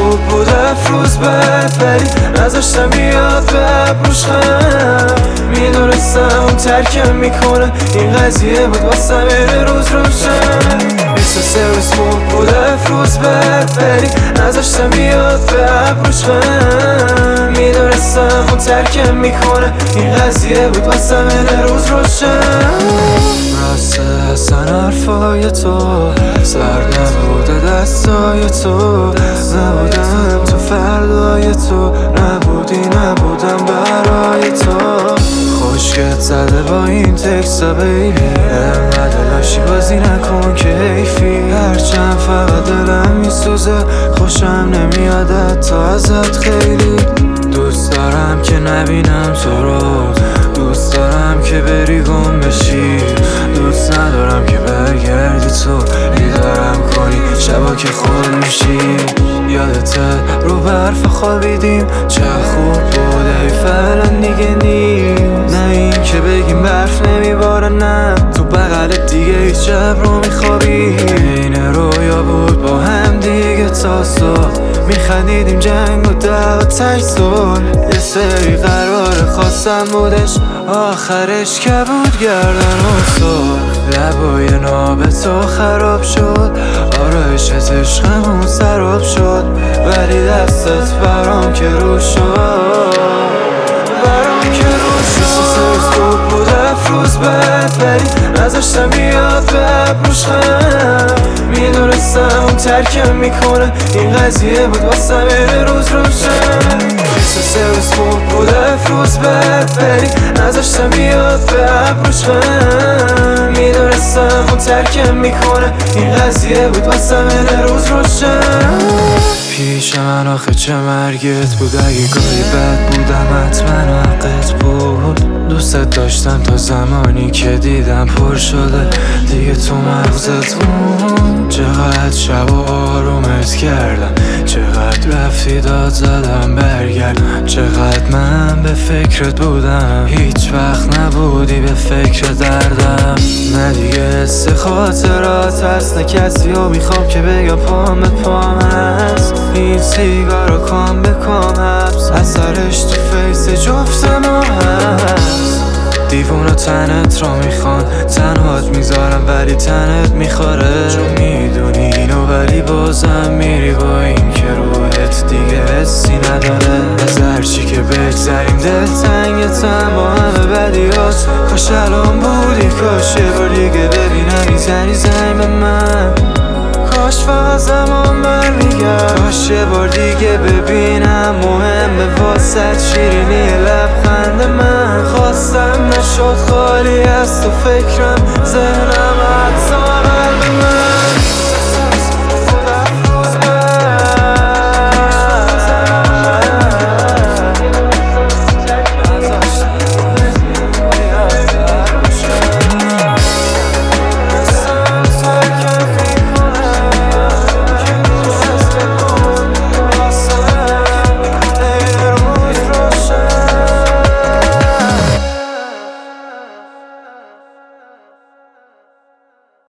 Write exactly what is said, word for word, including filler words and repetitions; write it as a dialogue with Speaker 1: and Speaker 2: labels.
Speaker 1: خوب بود افروز بد، ولی نذاشتم بیاد به ابروش خم. میدونستم اون ترکم میکنه، این قضیه بود واسه میره روز روشن. احساس روز خوب بود افروز بد، ولی نذاشتم بیاد به ابروش خم. میدونستم اون ترکم میکنه، این قضیه بود واسه میره روز روشن. راسته اصلا حرفای تو سر نبوده دستای تو، نبودم تو فردای تو، نبودی نبودم برای تو. خوشگت زده با این تکستا بیبی، انقدر لاشی بازی نکن که حیفی. هرچند فقط دلم میسوزه، خوشم نمیاد تا ازت خیلی. دوست دارم که نبینم تو رو، دوست دارم که بری گم بشی، دوست ندارم که برگردی تو بیدارم کنی شبا که خود میشی. یادته رو برف خوابیدیم چه خوب بوده، فعلا دیگه نیم. نه این که بگیم برف نمیباره، نه تو بغلت دیگه هیچ شب رو میخوابی. این رویا بود با هم دیگه تا صبح، میخندیدیم جنگ و دعوا تای صلح. یه سری قرار خواستم بودش، آخرش کبود گردن و سرخ. لبای ناب تو خراب شد، آرایشت عشقمون سراب شد، ولی دستت برام که رو شد، برام که رو شد. سرز خوب بود افروز بد، ولی نذاشتم بیاد به ابروش خم. میدونستم اون ترکم میکنه، این قضیه بود واسه میره روز روشن. احساس روز خوب بود افروز بد، ولی نذاشتم بیاد به ابروش خم. میدونستم اون ترکم میکنه، این قضیه بود واسه میره روز روشن. پیش من آخه چه مرگت بود، اگه گاهی بد بودم حتما حقت بود. دوست داشتم تا زمانی که دیدم پر شده دیگه تو مغزت بود. چقدر شب و آرومت کردم، چقدر رفتی داد زدم برگرد. چقدر من به فکرت بودم، هیچ وقت نبودی به فکر دردم. نه دیگه حس خاطرات هست، نه کسی رو میخوام که بگم پام به پام هست. این سیگارو کام به کام حبس، اثرش تو فیس جفت ما هست. دیوونا تنت رو میخوان، تنهات میذارم ولی تنت میخوره. چون میدونی اینو ولی بازم میری با این که روحت دیگه حسی نداره. از هرچی که بگذریم دل تنگتم با همه بدیات. کاش الان بودی، کاش یه بار دیگه ببینم میزنی زنگ به من. کاش فقط زمان برمیگرد، کاش یه بار دیگه ببینم. مهمه واسه شیرینی لبخند من، خواستم نشد خالی از تو فکرم ذهنم